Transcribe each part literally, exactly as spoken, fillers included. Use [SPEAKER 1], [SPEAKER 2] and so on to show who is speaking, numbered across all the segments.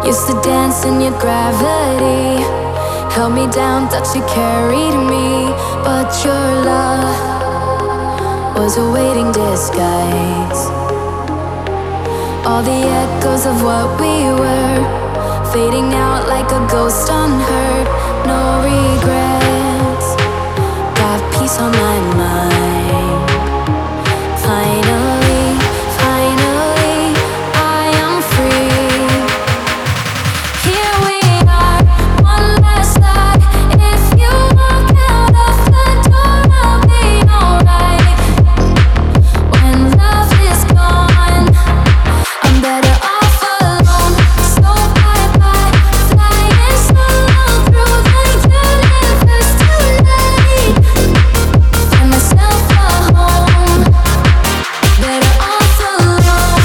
[SPEAKER 1] Used to dance in your gravity, held me down, thought you carried me. But your love was a waiting disguise. All the echoes of what we were, fading out like a ghost unheard. No regrets, got peace on my mind. Finally, finally, I am free. Here we are, one last night. If you walk out of the door, I'll be alright. When love is gone, I'm better off alone. So bye bye, flying solo through the universe tonight. Find myself a home, better off alone.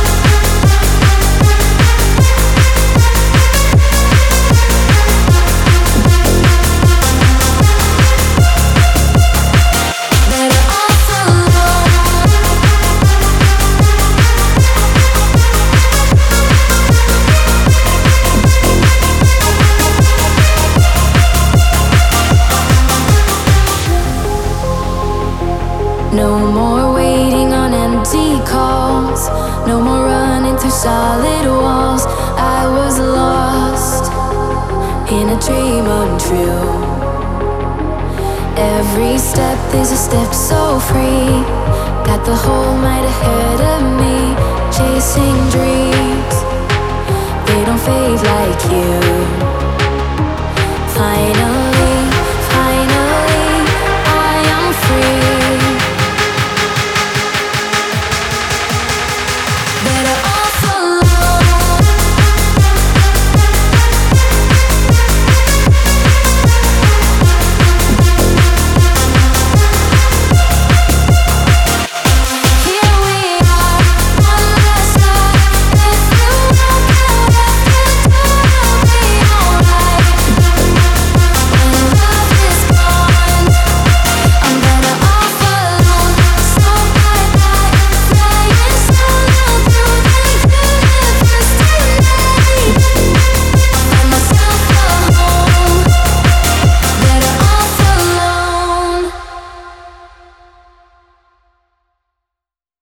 [SPEAKER 1] Better off alone. No more waiting on empty calls, no more running through solid walls. I was lost in a dream untrue. Every step is a step so free. Got the whole night ahead of me, chasing dreams. They don't fade like you.